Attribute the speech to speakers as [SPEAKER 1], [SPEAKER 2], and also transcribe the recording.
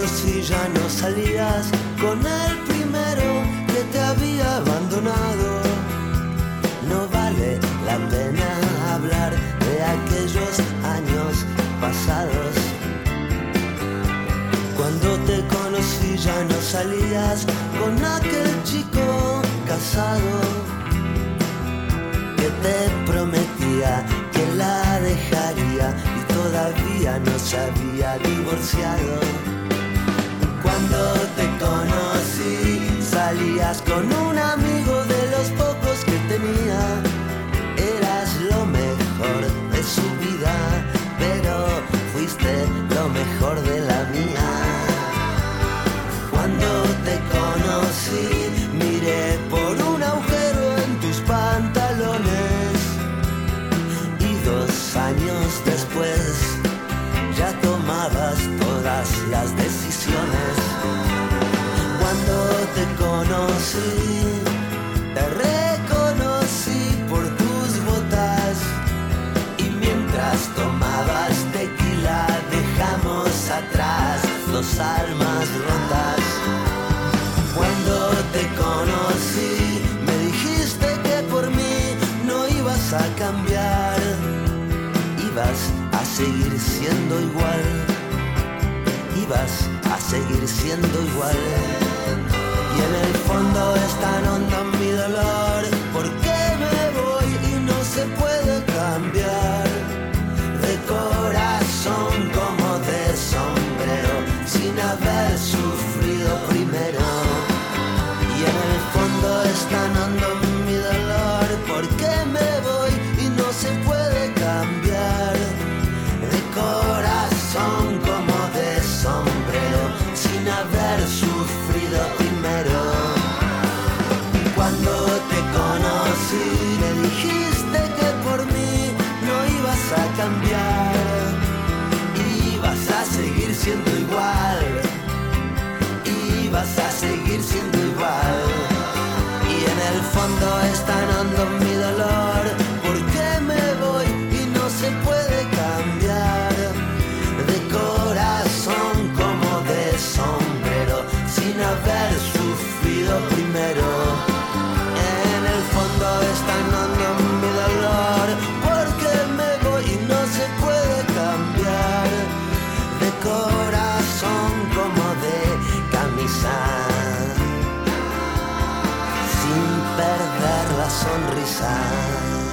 [SPEAKER 1] conocí ya no salías con el primero que te había abandonado. No vale la pena hablar de aquellos años pasados. Cuando te conocí ya no salías con aquel chico casado que te prometía que la dejaría y todavía no se había divorciado. Cuando te conocí salías con un amigo de los pocos que tenía. Eras lo mejor de su vida, pero fuiste lo mejor de la mía. Cuando te conocí miré por un agujero en tus pantalones y 2 años después ya tomabas todas las decisiones. Cuando te conocí, te reconocí por tus botas y mientras tomabas tequila dejamos atrás 2 almas rotas. Cuando te conocí me dijiste que por mí no ibas a cambiar, ibas a seguir siendo igual, ibas a seguir siendo igual. Y en el fondo es tan hondo mi dolor, porque me voy y no se puede cambiar. De corazón como de sombrero, sin haber sufrido primero. Y en el fondo es tan hondo mi dolor, porque me voy y no se puede cambiar. De corazón como de sombrero, sin haber sufrido primero. Cuando te conocí me dijiste que por mí no ibas a cambiar, ibas a seguir siendo igual, ibas a seguir siendo igual. Y en el fondo es tan hondo mi dolor, porque me voy y no se puede cambiar. De corazón como de sombrero, sin haber sufrido primero. En el fondo es tan hondo mi dolor, porque me voy y no se puede cambiar. De corazón como de camisa, sin perder la sonrisa.